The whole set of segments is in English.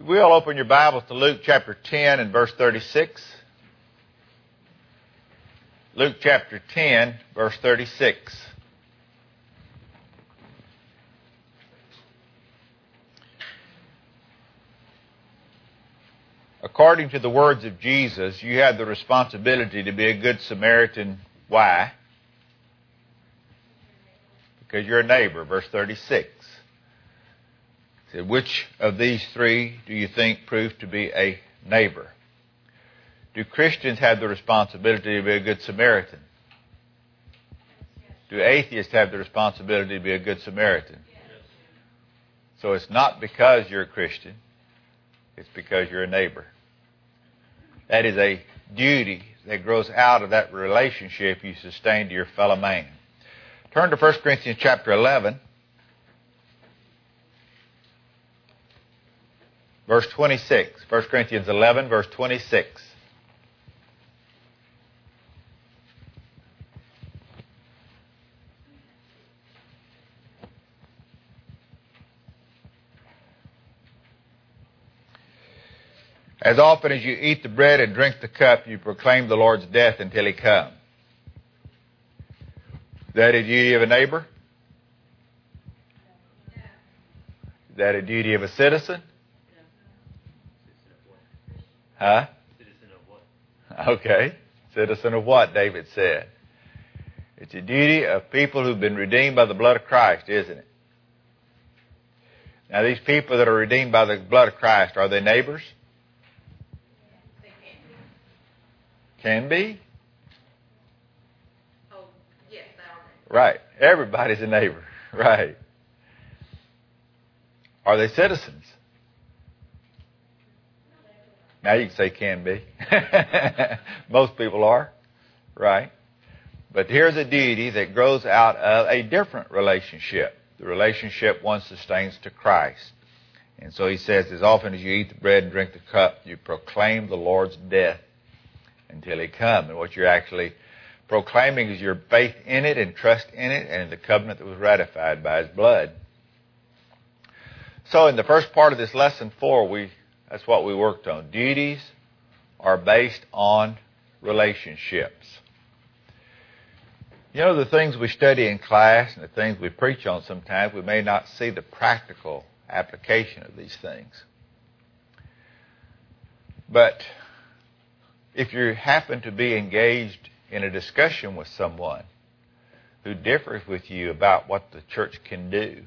We'll open your Bibles to Luke chapter 10 and verse 36. Luke chapter 10, verse 36. According to the words of Jesus, you have the responsibility to be a good Samaritan. Why? Because you're a neighbor. Verse 36. It said, which of these three do you think proved to be a neighbor? Do Christians have the responsibility to be a good Samaritan? Do atheists have the responsibility to be a good Samaritan? So it's not because you're a Christian. It's because you're a neighbor. That is a duty that grows out of that relationship you sustain to your fellow man. Turn to 1 Corinthians chapter 11, verse 26. 1 Corinthians 11, verse 26. As often as you eat the bread and drink the cup, you proclaim the Lord's death until He come. Is that a duty of a neighbor? Is that a duty of a citizen? Huh? Citizen of what? Okay. Citizen of what, David said. It's a duty of people who've been redeemed by the blood of Christ, isn't it? Now, these people that are redeemed by the blood of Christ, are they neighbors? Can be? Oh, yes, they are. Right. Everybody's a neighbor. Right. Are they citizens? Now you can say can be. Most people are. Right. But here's a duty that grows out of a different relationship. The relationship one sustains to Christ. And so he says, as often as you eat the bread and drink the cup, you proclaim the Lord's death until He come. And what you're actually proclaiming is your faith in it and trust in it and in the covenant that was ratified by His blood. So in the first part of this lesson 4, that's what we worked on. Duties are based on relationships. You know, the things we study in class and the things we preach on sometimes, we may not see the practical application of these things. But if you happen to be engaged in a discussion with someone who differs with you about what the church can do,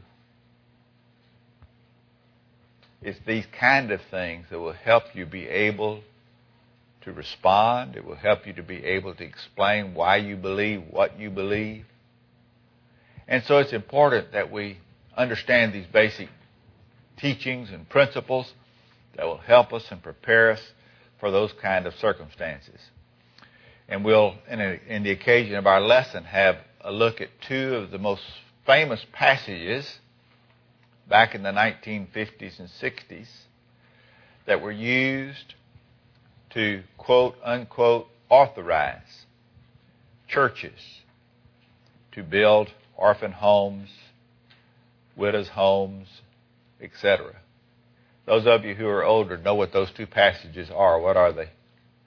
it's these kind of things that will help you be able to respond. It will help you to be able to explain why you believe what you believe. And so it's important that we understand these basic teachings and principles that will help us and prepare us for those kind of circumstances. And we'll, in the occasion of our lesson, have a look at 2 of the most famous passages back in the 1950s and 60s that were used to, quote, unquote, authorize churches to build orphan homes, widows' homes, etc. Those of you who are older know what those 2 passages are. What are they?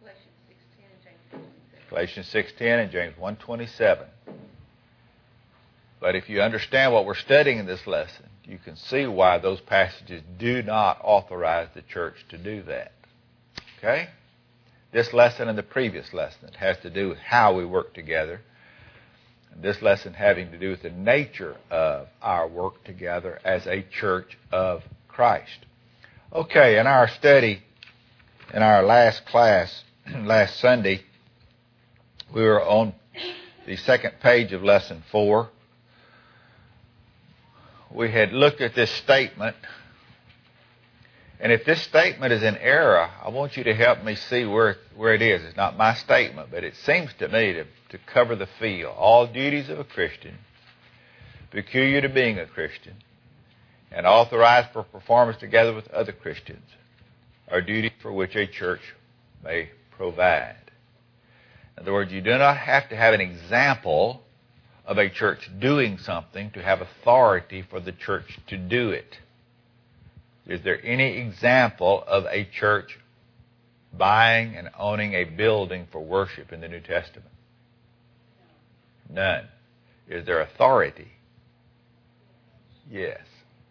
Galatians 6:10 and James 1:27. But if you understand what we're studying in this lesson, you can see why those passages do not authorize the church to do that. Okay? This lesson and the previous lesson has to do with how we work together. And this lesson having to do with the nature of our work together as a church of Christ. Okay, in our study, in our last class, last Sunday, we were on the second page of lesson 4. We had looked at this statement, and if this statement is in error, I want you to help me see where it is. It's not my statement, but it seems to me to cover the field. All duties of a Christian, peculiar to being a Christian, and authorized for performance together with other Christians, are duties for which a church may provide. In other words, you do not have to have an example of a church doing something to have authority for the church to do it. Is there any example of a church buying and owning a building for worship in the New Testament? None. Is there authority? Yes.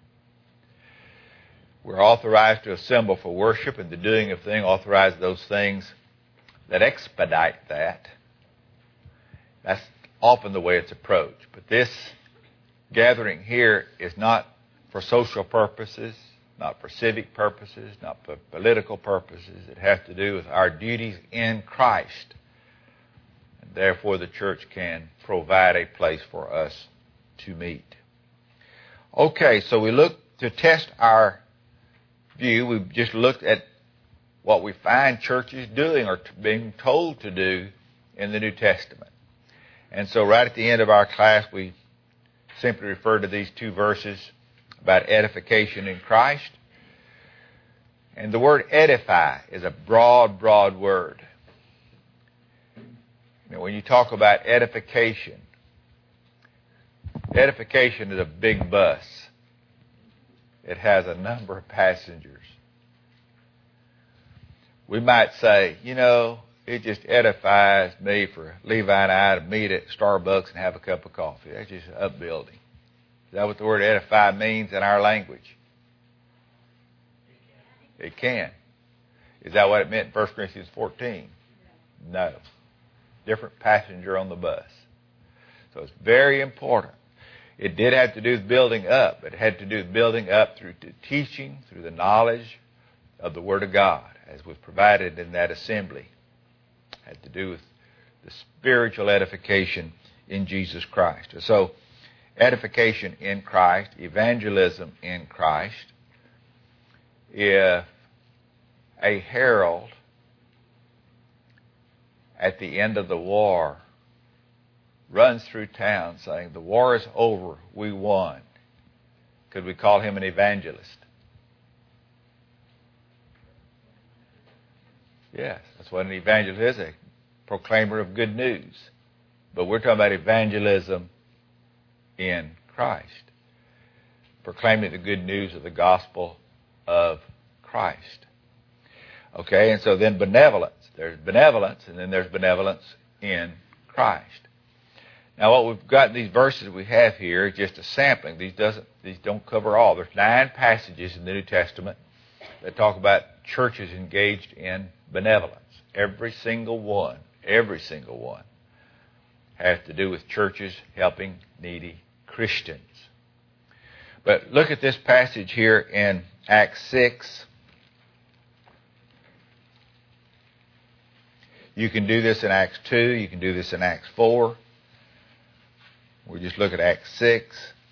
We're authorized to assemble for worship, and the doing of things authorizes those things that expedite that. That's often the way it's approached. But this gathering here is not for social purposes, not for civic purposes, not for political purposes. It has to do with our duties in Christ. And therefore, the church can provide a place for us to meet. Okay, so we look to test our view. We've just looked at what we find churches doing or being told to do in the New Testament. And so right at the end of our class, we simply refer to these two verses about edification in Christ. And the word edify is a broad, broad word. When you talk about edification is a big bus. It has a number of passengers. We might say, it just edifies me for Levi and I to meet at Starbucks and have a cup of coffee. That's just upbuilding. Is that what the word edify means in our language? It can. Is that what it meant in 1 Corinthians 14? No. Different passenger on the bus. So it's very important. It did have to do with building up. It had to do with building up through the teaching, through the knowledge of the Word of God, as was provided in that assembly. It had to do with the spiritual edification in Jesus Christ. So, edification in Christ, evangelism in Christ. If a herald at the end of the war runs through town saying, the war is over, we won, could we call him an evangelist? Yes, that's what an evangelist is, a proclaimer of good news. But we're talking about evangelism in Christ, proclaiming the good news of the gospel of Christ. Okay, and so then benevolence. There's benevolence, and then there's benevolence in Christ. Now, what we've got in these verses we have here is just a sampling. These don't cover all. There's 9 passages in the New Testament that talk about churches engaged in benevolence. Every single one has to do with churches helping needy Christians. But look at this passage here in Acts 6. You can do this in Acts 2. You can do this in Acts 4. We'll just look at Acts 6.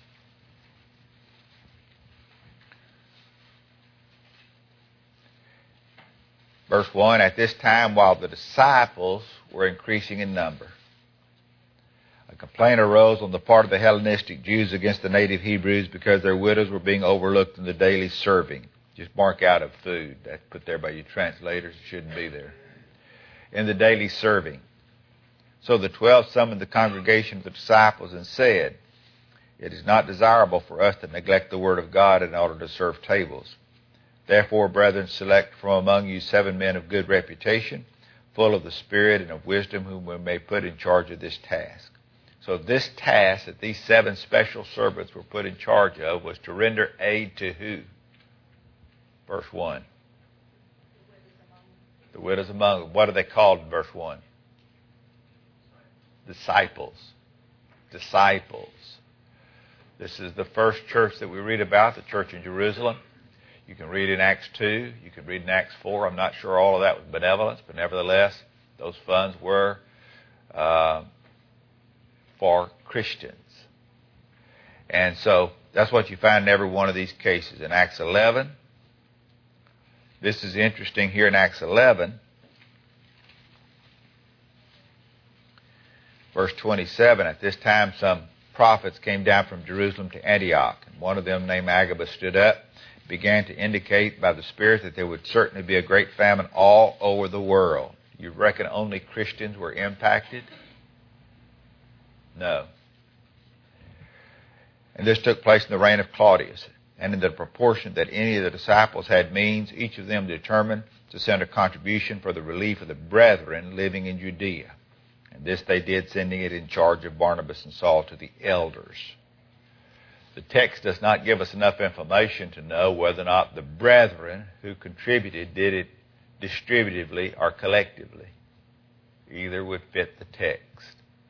Verse 1, at this time, while the disciples were increasing in number, a complaint arose on the part of the Hellenistic Jews against the native Hebrews because their widows were being overlooked in the daily serving. Just mark out of food. That's put there by you translators. It shouldn't be there. In the daily serving. So the 12 summoned the congregation of the disciples and said, it is not desirable for us to neglect the word of God in order to serve tables. Therefore, brethren, select from among you 7 men of good reputation, full of the Spirit and of wisdom, whom we may put in charge of this task. So this task that these 7 special servants were put in charge of was to render aid to who? Verse 1. The widows among them. What are they called in verse 1? Disciples. Disciples. This is the first church that we read about, the church in Jerusalem. You can read in Acts 2. You can read in Acts 4. I'm not sure all of that was benevolence, but nevertheless, those funds were for Christians. And so that's what you find in every one of these cases. In Acts 11, this is interesting here in Acts 11. Verse 27, at this time some prophets came down from Jerusalem to Antioch. And one of them, named Agabus, stood up, began to indicate by the Spirit that there would certainly be a great famine all over the world. You reckon only Christians were impacted? No. And this took place in the reign of Claudius. and in the proportion that any of the disciples had means, each of them determined to send a contribution for the relief of the brethren living in Judea. And this they did, sending it in charge of Barnabas and Saul to the elders. The text does not give us enough information to know whether or not the brethren who contributed did it distributively or collectively. Either would fit the text.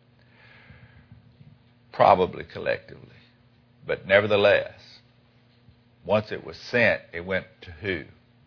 Probably collectively. But nevertheless, once it was sent, it went to who?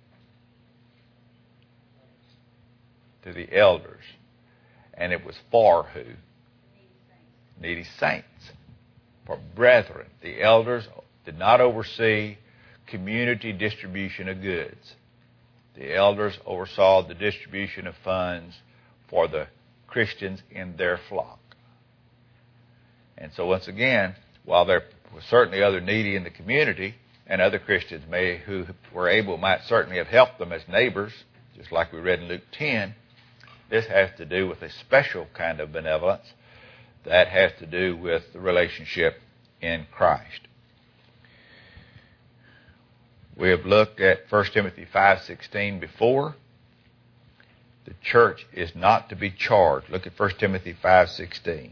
To the elders. And it was for who? Needy saints. For brethren. The elders did not oversee community distribution of goods. The elders oversaw the distribution of funds for the Christians in their flock. And so once again, while there were certainly other needy in the community, and other Christians who were able might certainly have helped them as neighbors, just like we read in Luke 10, this has to do with a special kind of benevolence that has to do with the relationship in Christ. We have looked at 1 Timothy 5:16 before. The church is not to be charged. Look at 1 Timothy 5:16.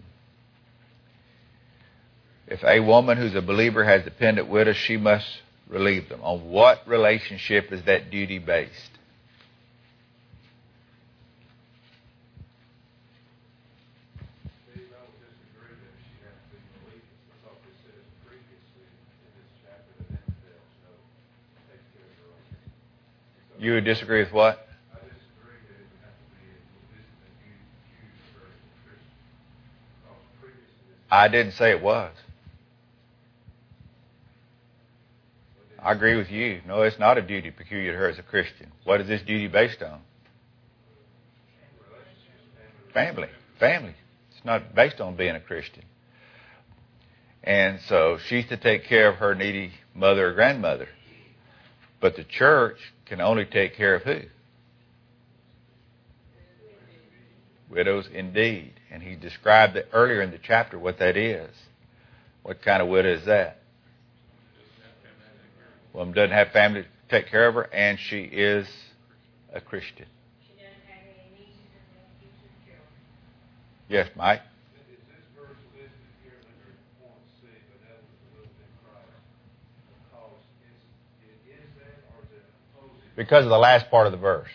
If a woman who's a believer has dependent widows, she must relieve them. On what relationship is that duty based? You would disagree with what? I disagree that it would have to be a duty for a Christian. I didn't say it was. I agree with you. No, it's not a duty peculiar to her as a Christian. What is this duty based on? Family. Family. It's not based on being a Christian. And so she's to take care of her needy mother or grandmother. But the church can only take care of who? Widows indeed. And he described it earlier in the chapter what that is. What kind of widow is that? Woman doesn't have family to take care of her, and she is a Christian. She doesn't have any nieces and nephews and children. Yes, Mike? Is this verse listed here under point C, but that was a little bit Christ? Because it is that, or is it opposing? Because of the last part of the verse.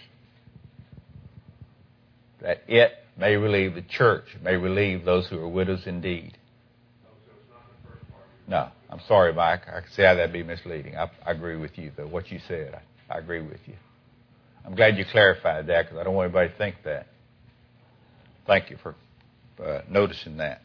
That it may relieve, the church may relieve those who are widows indeed. Oh, so it's not the first part? No, I'm sorry, Mike. I can see how that'd be misleading. I agree with you, though. What you said, I agree with you. I'm glad you clarified that because I don't want anybody to think that. Thank you for noticing that.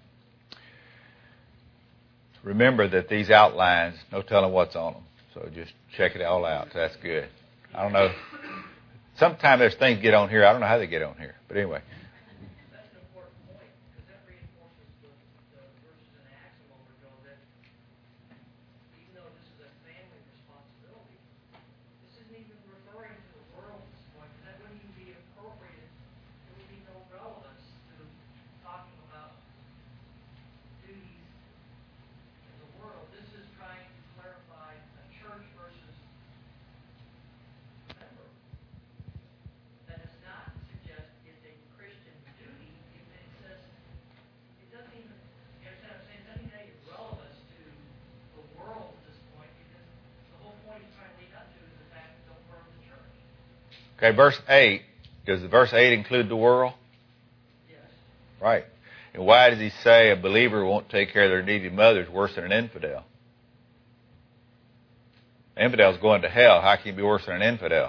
Remember that these outlines, no telling what's on them. So just check it all out. That's good. I don't know. Sometimes there's things get on here. I don't know how they get on here. But anyway. That's an important point, because that reinforces the verses in Acts a moment ago that even though this is a family responsibility, this isn't even referring to the world at this point, because that wouldn't even be appropriate. There would be no relevance to talking about duties in the world. This is trying to clarify a church versus member. That does not suggest it's a Christian duty. It says, it doesn't even, you understand what I'm saying? It doesn't have any relevance to the world at this point, because the whole point he's trying to lead up to is the fact that don't burn the church. Okay, verse 8. Does the verse 8 include the world? Yes. Right. And why does he say a believer won't take care of their needy mothers worse than an infidel? An infidel's going to hell. How can he be worse than an infidel?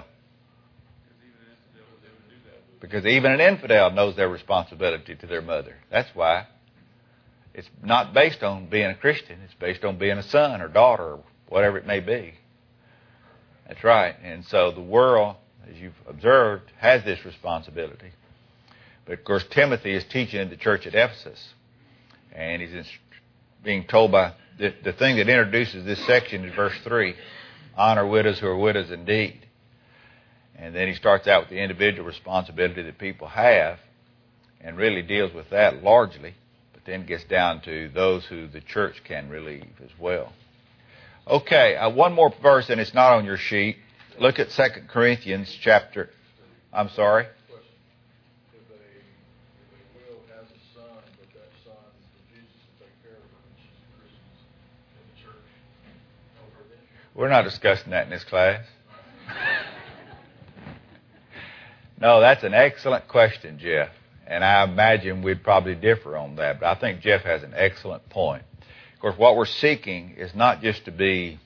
Because even an infidel knows their responsibility to their mother. That's why. It's not based on being a Christian. It's based on being a son or daughter or whatever it may be. That's right. And so the world, as you've observed, has this responsibility. But of course, Timothy is teaching in the church at Ephesus. And he's being told by the thing that introduces this section is verse 3. Honor widows who are widows indeed. And then he starts out with the individual responsibility that people have and really deals with that largely, but then gets down to those who the church can relieve as well. Okay, one more verse, and it's not on your sheet. Look at 2 Corinthians chapter. I'm sorry? If a widow has a son, but that son refuses to take care of her, and she's a Christian in the church, over then? We're not discussing that in this class. No, that's an excellent question, Jeff. And I imagine we'd probably differ on that. But I think Jeff has an excellent point. Of course, what we're seeking is not just to be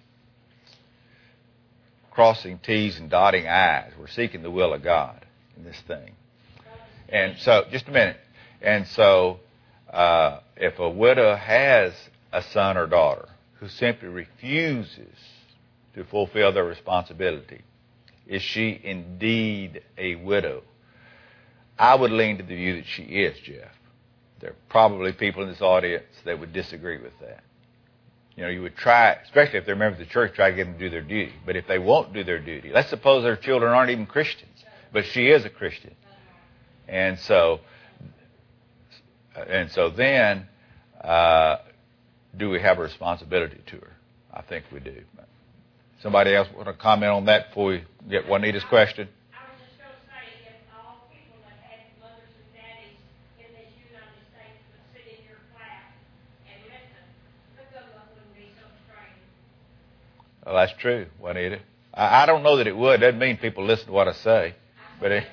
crossing T's and dotting I's. We're seeking the will of God in this thing. And so, just a minute. And so, if a widow has a son or daughter who simply refuses to fulfill their responsibility, is she indeed a widow? I would lean to the view that she is, Jeff. There are probably people in this audience that would disagree with that. You know, you would try, especially if they're members of the church, try to get them to do their duty. But if they won't do their duty, let's suppose their children aren't even Christians, but she is a Christian. And so then, do we have a responsibility to her? I think we do. Somebody else want to comment on that before we get Juanita's question? I was just going to say, if all people that had mothers and daddies in this United States would sit in your class and listen, the good luck wouldn't be so strange. Well, that's true, Juanita. I don't know that it would. Doesn't mean people listen to what I say. But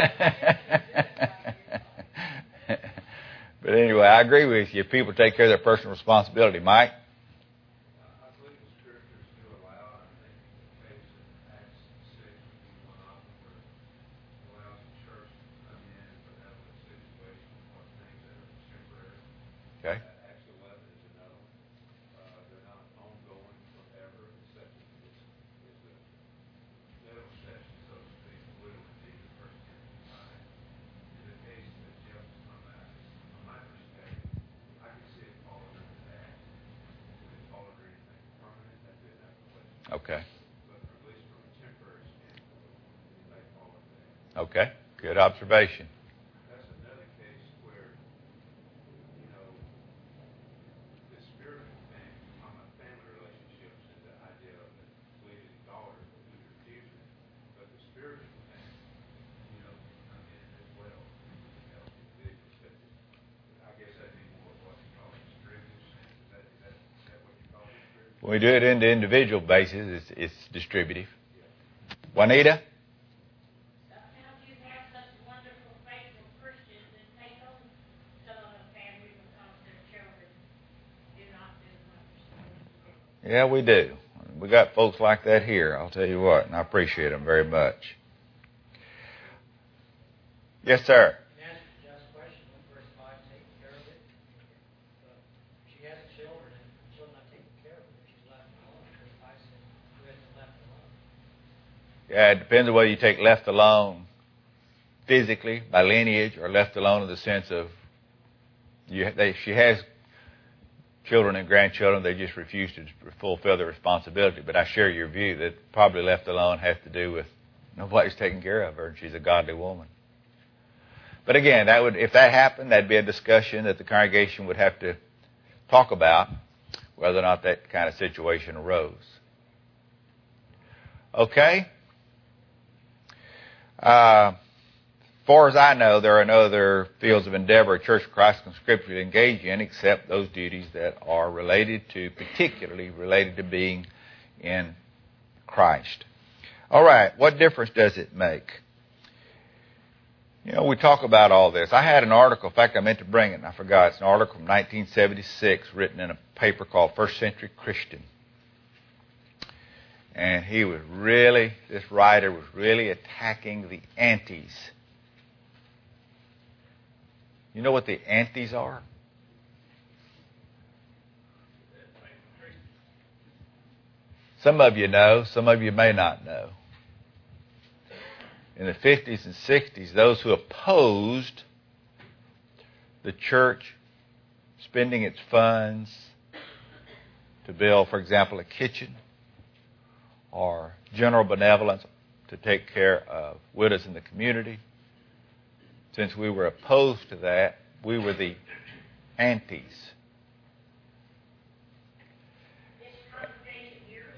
but anyway, I agree with you. If people take care of their personal responsibility. Mike? I believe the scriptures do allow, I think, based in Acts 6, one of them, where it allows the church to come in and benevolent situations or things that are temporary. Okay. Acts 11 is another one. They're not ongoing forever, except it's a middle section, so to speak, blue would be the first 10 5. In the case that Jeff was talking about, from my perspective, I can see it falling under that. If it fall under anything permanent, that'd be another question. Okay. But at least from a temporary standpoint, it may fall under that. Okay. Good observation. That's another case where, you know, the spiritual thing, on my family relationships, and the idea of the bleeding daughter who refused it, but the spiritual thing, you know, come in as well. You know, I guess that'd be more what you call a distributive sense. Is that what you call it, distributive? When we do it in the individual basis, it's distributive. Juanita? Sometimes you have such wonderful, faithful Christians that take on some of the family because their children do not do much. Yeah, we do. We got folks like that here, I'll tell you what, and I appreciate them very much. Yes, sir. Answer to John's question, when verse 5 taking care of it, she has children, and the children not taking care of her, she's left alone. Verse 5 says, who has been left alone? Yeah, it depends on whether you take left alone physically, by lineage, or left alone in the sense of she has children and grandchildren, they just refuse to fulfill their responsibility. But I share your view that probably left alone has to do with nobody's taking care of her, and she's a godly woman. But again, if that happened, that'd be a discussion that the congregation would have to talk about, whether or not that kind of situation arose. Okay? Far as I know, there are no other fields of endeavor a Church of Christ can scripturally engage in except those duties that are particularly related to being in Christ. All right, what difference does it make? You know, we talk about all this. I had an article, in fact, I meant to bring it, and I forgot. It's an article from 1976 written in a paper called First Century Christian. And this writer was really attacking the antis. You know what the antis are? Some of you know, some of you may not know. In the 50s and 60s, those who opposed the church spending its funds to build, for example, a kitchen or general benevolence to take care of widows in the community, since we were opposed to that, we were the antis. This congregation here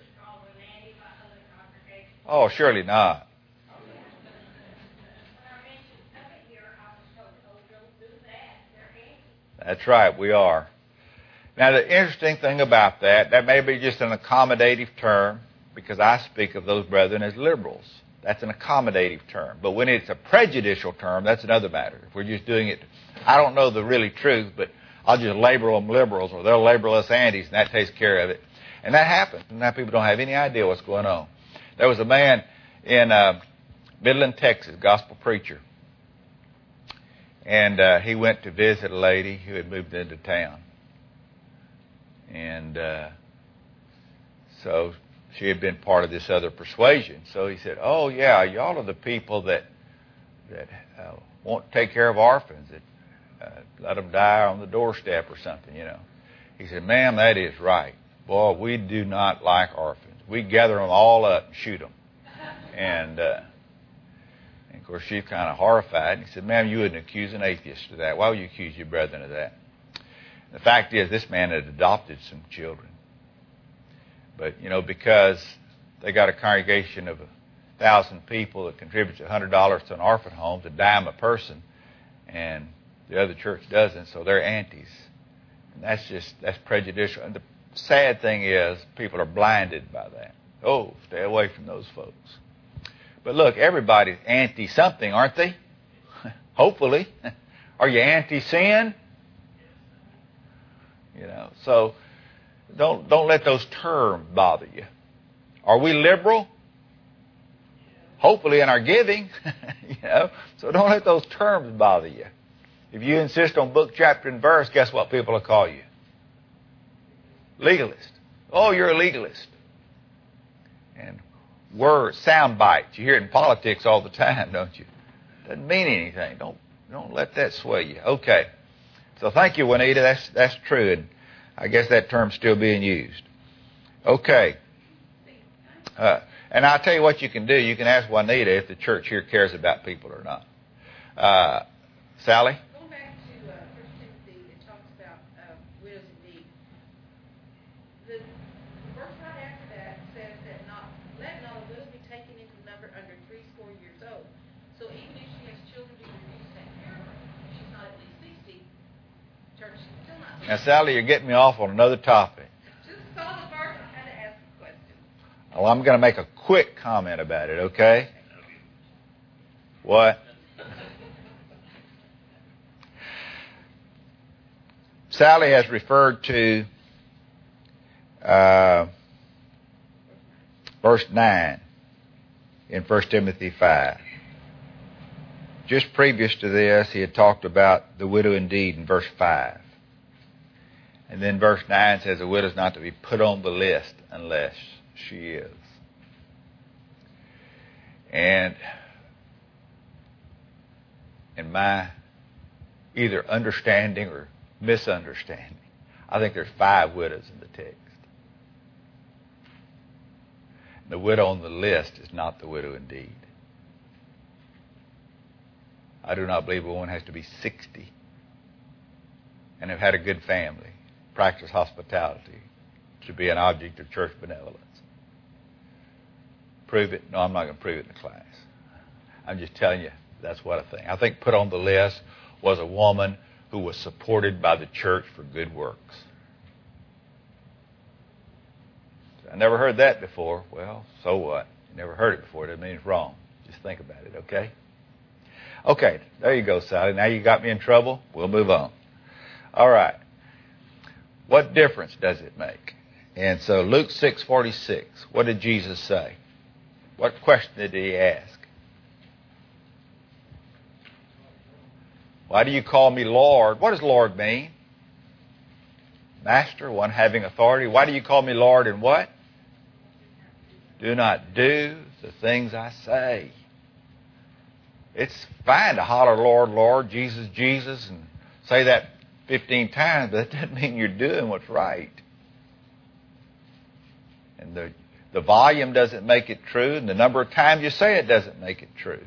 Oh, surely not. When I mentioned coming here, I was told, oh, don't do that. They're anti. That's right, we are. Now, the interesting thing about that may be just an accommodative term, because I speak of those brethren as liberals. That's an accommodative term. But when it's a prejudicial term, that's another matter. If we're just doing it, I don't know the really truth, but I'll just label them liberals, or they'll label us antis, and that takes care of it. And that happens. And now people don't have any idea what's going on. There was a man in Midland, Texas, gospel preacher. And he went to visit a lady who had moved into town. And so she had been part of this other persuasion. So he said, oh, yeah, y'all are the people that won't take care of orphans, that let them die on the doorstep or something, you know. He said, ma'am, that is right. Boy, we do not like orphans. We gather them all up and shoot them. And of course, she's kind of horrified. And he said, ma'am, you wouldn't accuse an atheist of that. Why would you accuse your brethren of that? The fact is, this man had adopted some children. But, you know, because they got a congregation of 1,000 people that contributes $100 to an orphan home, to dime a person, and the other church doesn't, so they're antis. And that's prejudicial. And the sad thing is, people are blinded by that. Oh, stay away from those folks. But look, everybody's anti-something, aren't they? Hopefully. Are you anti-sin? You know, so don't let those terms bother you. Are we liberal? Hopefully in our giving. You know, so don't let those terms bother you. If you insist on book, chapter, and verse, guess what people will call you? Legalist. Oh, you're a legalist. And sound bites. You hear it in politics all the time, don't you? Doesn't mean anything. Don't let that sway you. Okay. So thank you, Juanita. That's true, and I guess that term's still being used. Okay. And I'll tell you what you can do. You can ask Juanita if the church here cares about people or not. Sally? Going back to 1 Timothy, it talks about widows indeed. The verse right after that says that let not a widow be taken into number under 80 years old. So even if she has children to refuse to take care of her, if she's not at least 60, church is still not. Now, Sally, you're getting me off on another topic. Just saw the verse, I had to ask the question. Well, I'm going to make a quick comment about it, okay? What? Sally has referred to verse 9 in 1 Timothy 5. Just previous to this, he had talked about the widow indeed in verse 5. And then verse 9 says the widow is not to be put on the list unless she is. And in my either understanding or misunderstanding, I think there's 5 widows in the text. The widow on the list is not the widow indeed. I do not believe a woman has to be 60 and have had a good family, practice hospitality, to be an object of church benevolence. Prove it? No, I'm not going to prove it in the class. I'm just telling you, that's what I think. I think put on the list was a woman who was supported by the church for good works. I never heard that before. Well, so what? You never heard it before. It doesn't mean it's wrong. Just think about it, okay? Okay, there you go, Sally. Now you got me in trouble. We'll move on. All right. What difference does it make? And so Luke 6:46, what did Jesus say? What question did he ask? Why do you call me Lord? What does Lord mean? Master, one having authority. Why do you call me Lord and what? Do not do the things I say. It's fine to holler, Lord, Lord, Jesus, Jesus, and say that 15 times, but that doesn't mean you're doing what's right. And the volume doesn't make it true, and the number of times you say it doesn't make it true.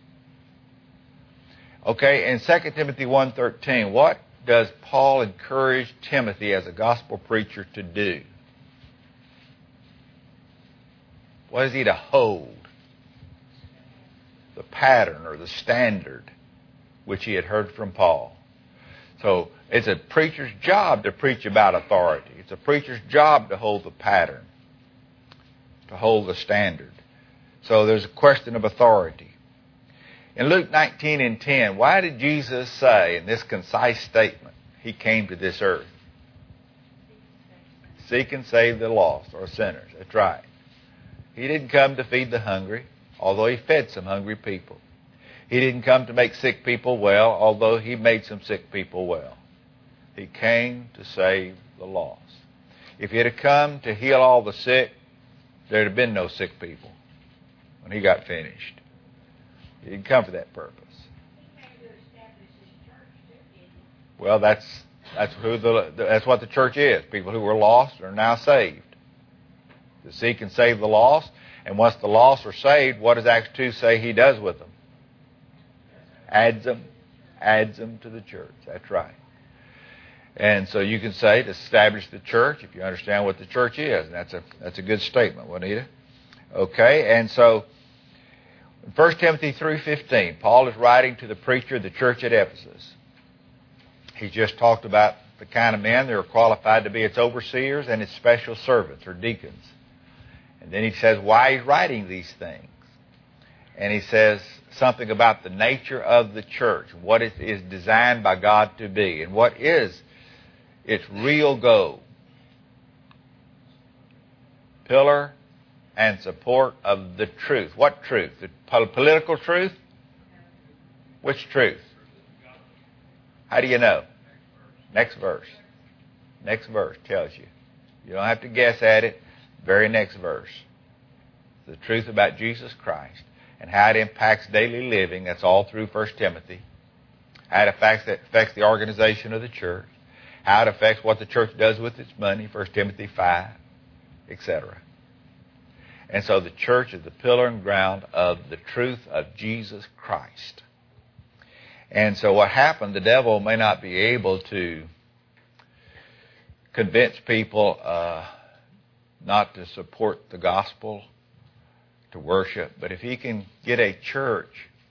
Okay, in 2 Timothy 1:13, what does Paul encourage Timothy as a gospel preacher to do? What is he to hold? the pattern or the standard which he had heard from Paul. So it's a preacher's job to preach about authority. It's a preacher's job to hold the pattern, to hold the standard. So there's a question of authority. In Luke 19:10, why did Jesus say in this concise statement, he came to this earth? Seek and save the lost or sinners. That's right. He didn't come to feed the hungry, although he fed some hungry people. He didn't come to make sick people well, although he made some sick people well. He came to save the lost. If he had come to heal all the sick, there'd have been no sick people when he got finished. He didn't come for that purpose. He came to establish his church, too, didn't he? Well, that's what the church is. People who were lost are now saved. To seek and save the lost. And once the lost are saved, what does Acts 2 say he does with them? Adds them to the church. That's right. And so you can say to establish the church if you understand what the church is. And that's a good statement, Juanita. Okay, and so in 1 Timothy 3:15, Paul is writing to the preacher of the church at Ephesus. He just talked about the kind of men that are qualified to be its overseers and its special servants or deacons. And then he says why he's writing these things. And he says something about the nature of the church, what it is designed by God to be, and what is its real goal. Pillar and support of the truth. What truth? The political truth? Which truth? How do you know? Next verse. Next verse tells you. You don't have to guess at it. Very next verse. The truth about Jesus Christ and how it impacts daily living. That's all through 1 Timothy. How it affects the organization of the church. How it affects what the church does with its money, 1 Timothy 5, etc. And so the church is the pillar and ground of the truth of Jesus Christ. And so what happened, the devil may not be able to convince people not to support the gospel, to worship. But if he can get a church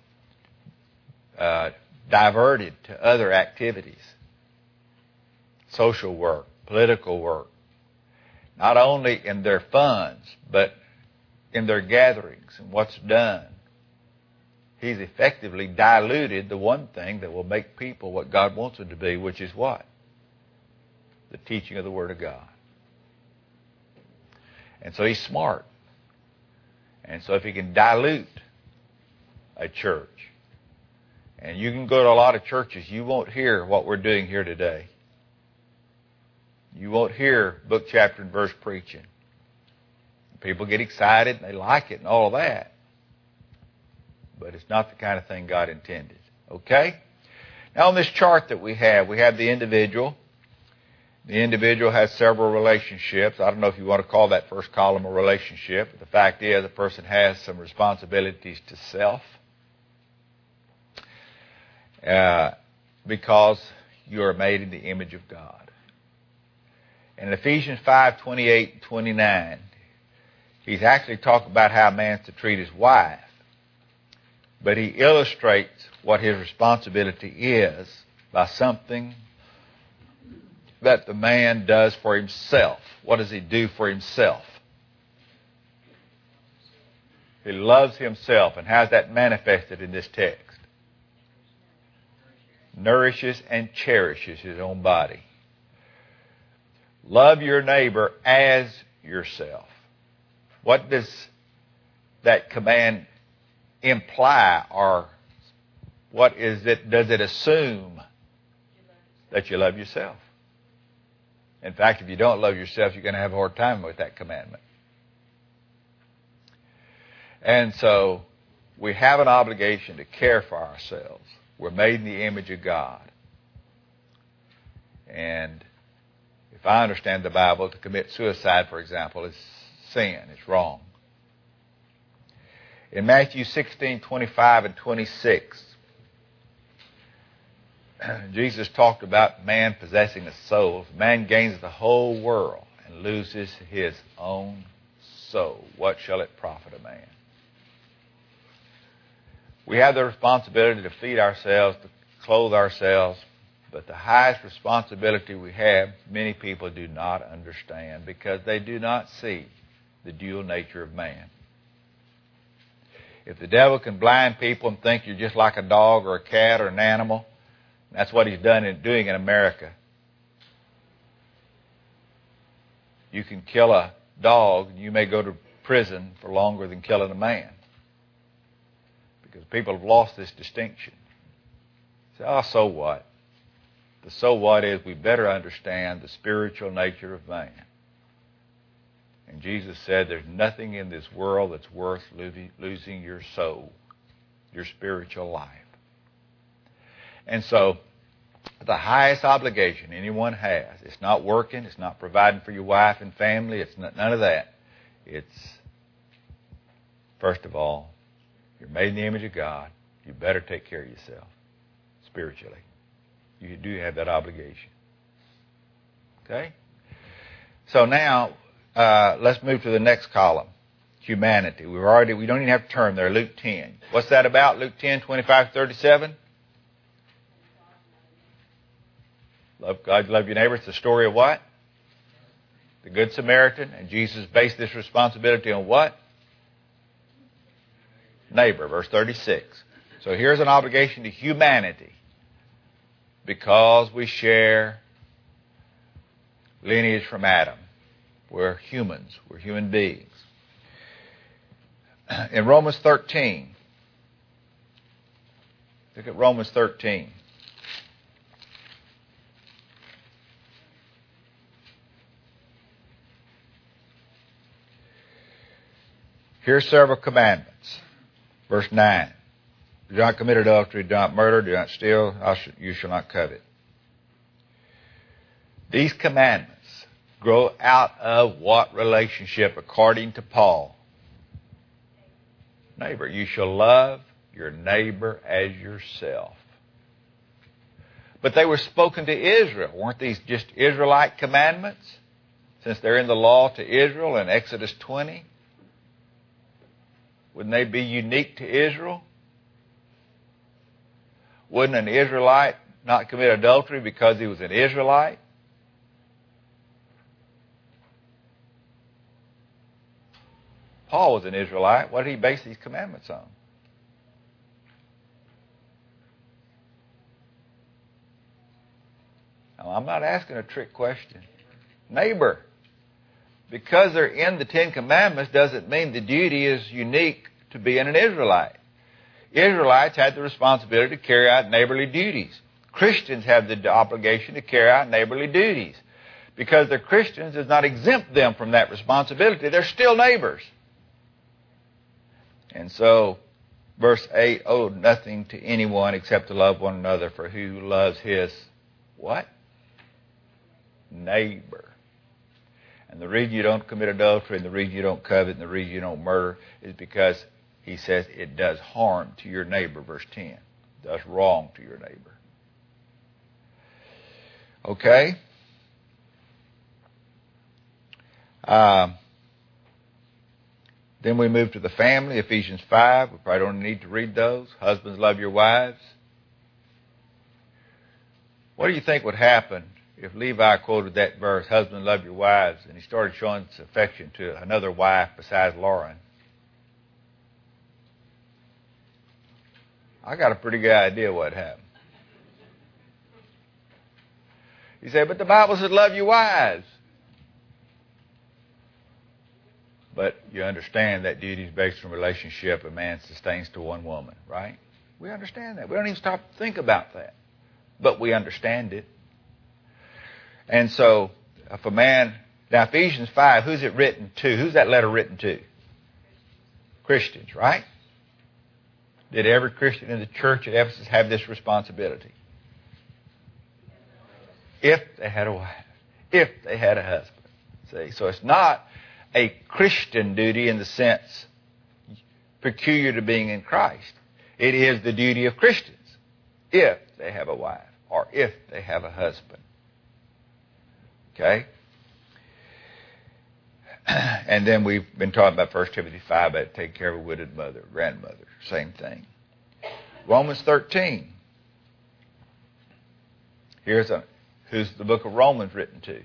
diverted to other activities, social work, political work, not only in their funds, but in their gatherings and what's done, he's effectively diluted the one thing that will make people what God wants them to be, which is what? The teaching of the Word of God. And so he's smart. And so if he can dilute a church, and you can go to a lot of churches, you won't hear what we're doing here today. You won't hear book, chapter, and verse preaching. People get excited, and they like it and all of that. But it's not the kind of thing God intended. Okay? Now on this chart that we have the individual. The individual has several relationships. I don't know if you want to call that first column a relationship. But the fact is, a person has some responsibilities to self. Because you are made in the image of God. In Ephesians 5:28 and 29, he's actually talking about how a man's to treat his wife. But he illustrates what his responsibility is by something that the man does for himself. What does he do for himself? He loves himself. And how's that manifested in this text? Nourishes and cherishes his own body. Love your neighbor as yourself. What does that command imply, or what is it? Does it assume that you love yourself? In fact, if you don't love yourself, you're going to have a hard time with that commandment. And so we have an obligation to care for ourselves. We're made in the image of God. And if I understand the Bible, to commit suicide, for example, is sin. It's wrong. In Matthew 16:25 and 26, Jesus talked about man possessing a soul. If man gains the whole world and loses his own soul, what shall it profit a man? We have the responsibility to feed ourselves, to clothe ourselves, but the highest responsibility we have, many people do not understand because they do not see the dual nature of man. If the devil can blind people and think you're just like a dog or a cat or an animal, that's what he's doing in America. You can kill a dog, and you may go to prison for longer than killing a man. Because people have lost this distinction. Say, so what? The so what is we better understand the spiritual nature of man. And Jesus said there's nothing in this world that's worth losing your soul, your spiritual life. And so, the highest obligation anyone has, it's not working, it's not providing for your wife and family, it's none of that. It's, first of all, you're made in the image of God. You better take care of yourself spiritually. You do have that obligation. Okay? So now, let's move to the next column. Humanity. We don't even have to turn there. Luke 10. What's that about? Luke 10, 25-37? Love God, love your neighbor. It's the story of what? The Good Samaritan. And Jesus based this responsibility on what? Neighbor, verse 36. So here's an obligation to humanity. Because we share lineage from Adam. We're humans. We're human beings. In Romans 13. Look at Romans 13. Here are several commandments. Verse 9. Do not commit adultery, do not murder, do not steal, you shall not covet. These commandments grow out of what relationship according to Paul? Neighbor. You shall love your neighbor as yourself. But they were spoken to Israel. Weren't these just Israelite commandments? Since they're in the law to Israel in Exodus 20. Wouldn't they be unique to Israel? Wouldn't an Israelite not commit adultery because he was an Israelite? Paul was an Israelite. What did he base these commandments on? Now, I'm not asking a trick question. Neighbor. Because they're in the Ten Commandments doesn't mean the duty is unique to being an Israelite. Israelites had the responsibility to carry out neighborly duties. Christians have the obligation to carry out neighborly duties. Because they're Christians does not exempt them from that responsibility. They're still neighbors. And so, verse 8, owe nothing to anyone except to love one another, for who loves his, what? Neighbor. And the reason you don't commit adultery, and the reason you don't covet, and the reason you don't murder is because he says it does harm to your neighbor, verse 10. It does wrong to your neighbor. Okay? Then we move to the family, Ephesians 5. We probably don't need to read those. Husbands, love your wives. What do you think would happen if Levi quoted that verse, husbands, love your wives, and he started showing his affection to another wife besides Lauren? I got a pretty good idea what happened. He said, but the Bible says love your wives. But you understand that duty is based on relationship a man sustains to one woman, right? We understand that. We don't even stop to think about that. But we understand it. And so, if a man... Now, Ephesians 5, who's it written to? Who's that letter written to? Christians, right? Did every Christian in the church at Ephesus have this responsibility? If they had a wife. If they had a husband. See? So it's not a Christian duty in the sense peculiar to being in Christ. It is the duty of Christians if they have a wife or if they have a husband. Okay? And then we've been talking about 1 Timothy 5 about taking care of a widowed mother, grandmother. Same thing. Romans 13. Who's the book of Romans written to?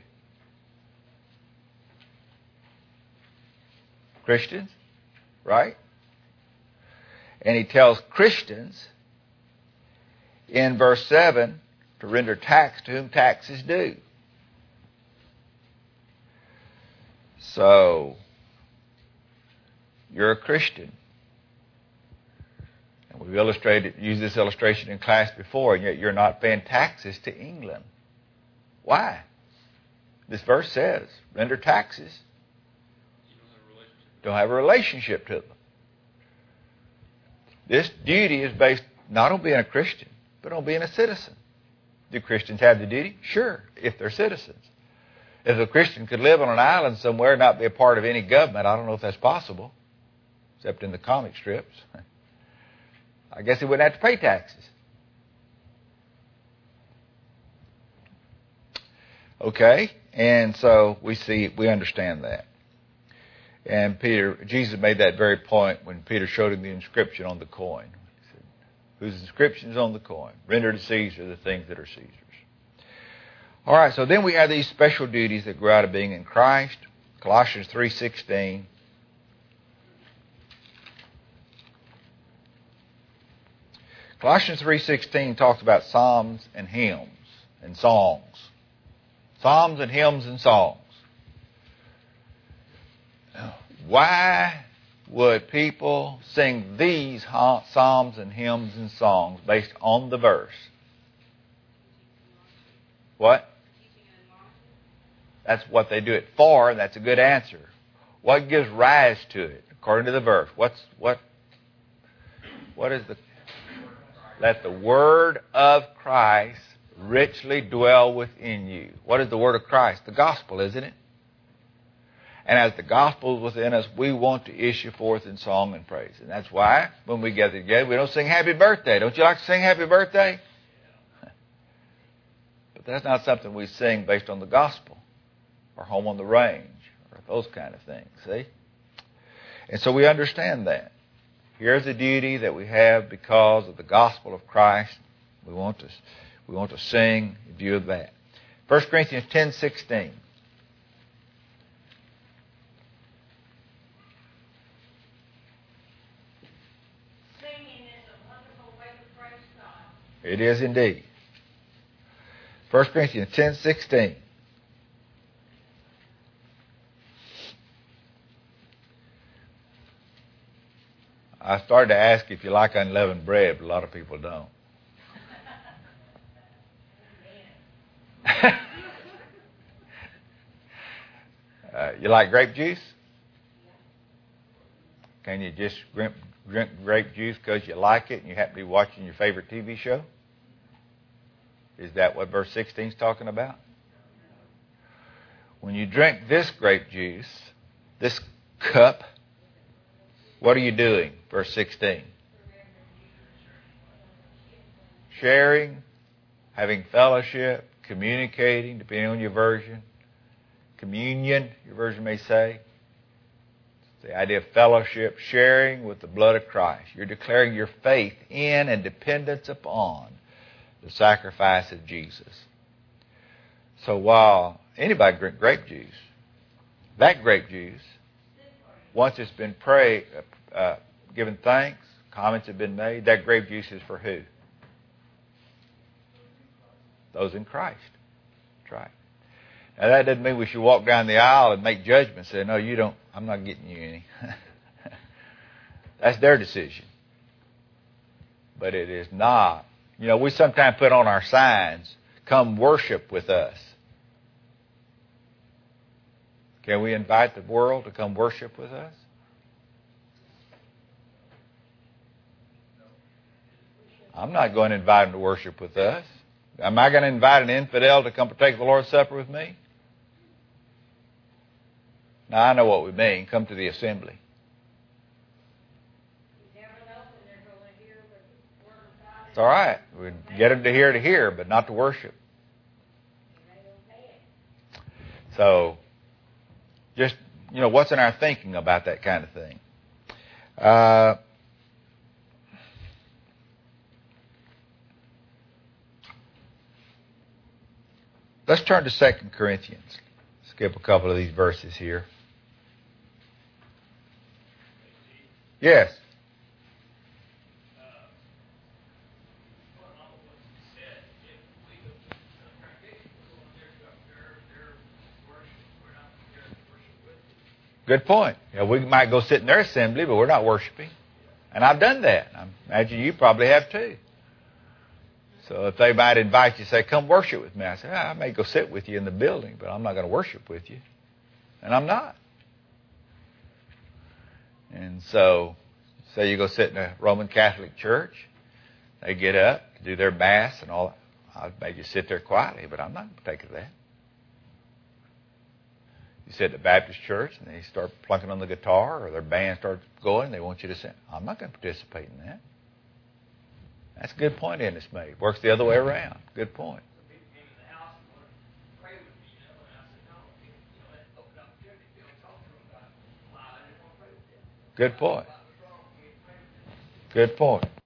Christians, right? And he tells Christians in verse 7 to render tax to whom tax is due. So, you're a Christian. And we've used this illustration in class before, and yet you're not paying taxes to England. Why? This verse says, render taxes. Don't have a relationship to them. This duty is based not on being a Christian, but on being a citizen. Do Christians have the duty? Sure, if they're citizens. If a Christian could live on an island somewhere and not be a part of any government, I don't know if that's possible, except in the comic strips. I guess he wouldn't have to pay taxes. Okay, and so we understand that. And Jesus made that very point when Peter showed him the inscription on the coin. He said, whose inscription is on the coin? Render to Caesar the things that are Caesar's. All right, so then we have these special duties that grow out of being in Christ. Colossians 3:16. Colossians 3:16 talks about psalms and hymns and songs. Psalms and hymns and songs. Why would people sing these psalms and hymns and songs based on the verse? What? That's what they do it for, and that's a good answer. What gives rise to it, according to the verse? What is the... Let the word of Christ richly dwell within you. What is the word of Christ? The gospel, isn't it? And as the gospel is within us, we want to issue forth in song and praise. And that's why, when we gather together, we don't sing happy birthday. Don't you like to sing happy birthday? But that's not something we sing based on the gospel, or home on the range, or those kind of things, see? And so we understand that. Here's a duty that we have because of the gospel of Christ. We want to sing in view of that. 1 Corinthians 10:16. It is indeed. 1 Corinthians 10:16. I started to ask if you like unleavened bread, but a lot of people don't. You like grape juice? Can you just drink grape juice because you like it and you happen to be watching your favorite TV show? Is that what verse 16 is talking about? When you drink this grape juice, this cup, what are you doing? Verse 16. Sharing, having fellowship, communicating, depending on your version. Communion, your version may say. The idea of fellowship, sharing with the blood of Christ. You're declaring your faith in and dependence upon the sacrifice of Jesus. So while anybody drink grape juice, that grape juice, once it's been given thanks, comments have been made, that grape juice is for who? Those in Christ. That's right. Now that doesn't mean we should walk down the aisle and make judgments and say, no, you don't, I'm not getting you any. That's their decision. But it is not. You know, we sometimes put on our signs, come worship with us. Can we invite the world to come worship with us? I'm not going to invite them to worship with us. Am I going to invite an infidel to come partake of the Lord's Supper with me? Now, I know what we mean. Come to the assembly. It's all right. We get them to hear, but not to worship. So, just, you know, what's in our thinking about that kind of thing? Let's turn to 2 Corinthians. Skip a couple of these verses here. Yes. Good point. Yeah, we might go sit in their assembly, but we're not worshiping. And I've done that. I imagine you probably have too. So if they might invite you, say, come worship with me. I say, I may go sit with you in the building, but I'm not going to worship with you. And I'm not. And so, say you go sit in a Roman Catholic church. They get up, do their Mass and all. I'll maybe sit there quietly, but I'm not going to take of that. You sit at the Baptist church and they start plunking on the guitar or their band starts going, they want you to sing. I'm not going to participate in that. That's a good point Ennis made. Works the other way around. Good point. Good point. Good point.